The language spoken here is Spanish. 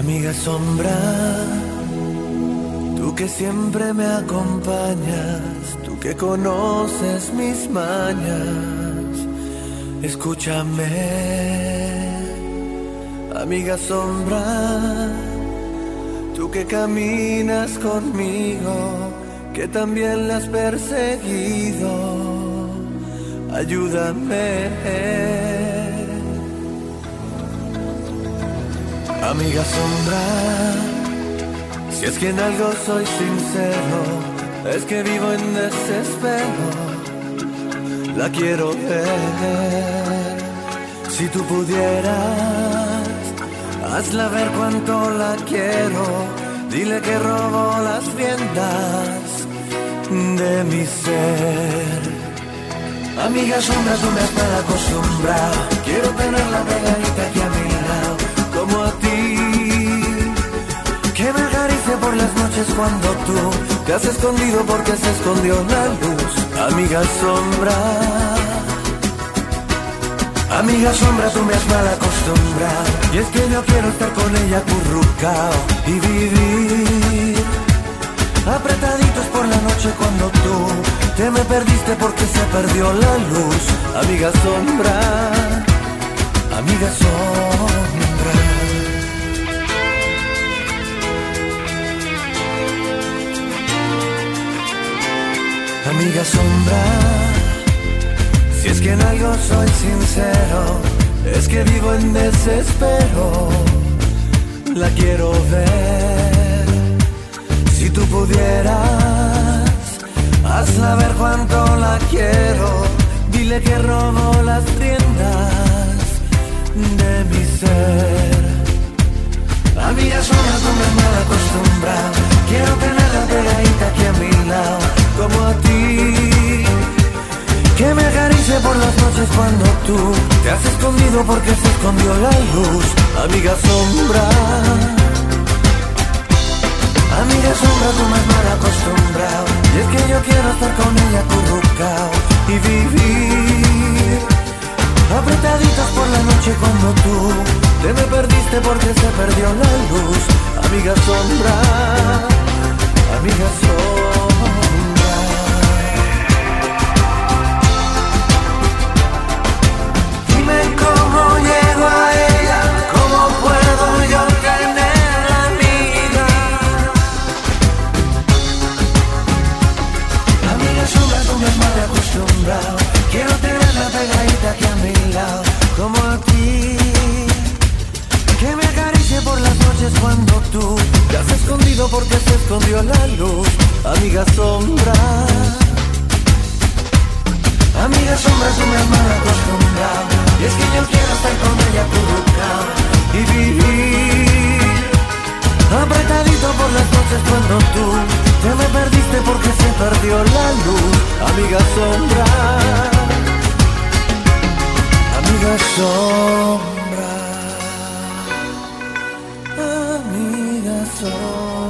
Amiga sombra, tú que siempre me acompañas, tú que conoces mis mañas, escúchame. Amiga sombra, tú que caminas conmigo, que también la has perseguido, ayúdame. Amiga sombra, si es que en algo soy sincero, es que vivo en desespero, la quiero ver. Si tú pudieras, hazla ver cuánto la quiero, dile que robo las riendas de mi ser. Amiga sombra, tú me has mal acostumbrado, quiero tenerla pegadita aquí a mi lado, como a ti, que me acaricie por las noches cuando tú te has escondido porque se escondió la luz. Amiga sombra, amiga sombra, tú me has mal acostumbrado, y es que yo quiero estar con ella acurrucao y vivir apretaditos por la noche cuando tú te me perdiste porque se perdió la luz. Amiga sombra, amiga sombra. Amiga sombra, si es que en algo soy sincero, es que vivo en desespero, la quiero ver. Si tú pudieras, hazla ver cuánto la quiero, dile que robo las riendas de mi ser. Amiga sombra, tú me has mal acostumbrado, quiero tenerla pegadita aquí a mi lado, como a ti, que me acaricie por las noches cuando tú te has escondido porque se escondió la luz. Amiga sombra, amiga sombra, tú me has mal acostumbrado, y es que yo quiero estar con ella acurrucao y vivir apretaditas por la noche cuando tú te me perdiste porque se perdió la luz. Amiga sombra, amiga sombra. Dime cómo llego a ella, cómo puedo yo tenerla amiga. Amiga sombra, tú me has mal acostumbrado, quiero tenerla pegadita aquí a mi lado, como a ti, que me acaricie por las noches cuando tú te has escondido porque se escondió la luz. Amiga sombra, amiga sombra, tú me has mal acostumbrado, y es que yo quiero estar con ella acurrucao y vivir apretadito por las noches cuando tú te me perdiste porque se perdió la luz. Amiga sombra, amiga sombra, amiga sombra.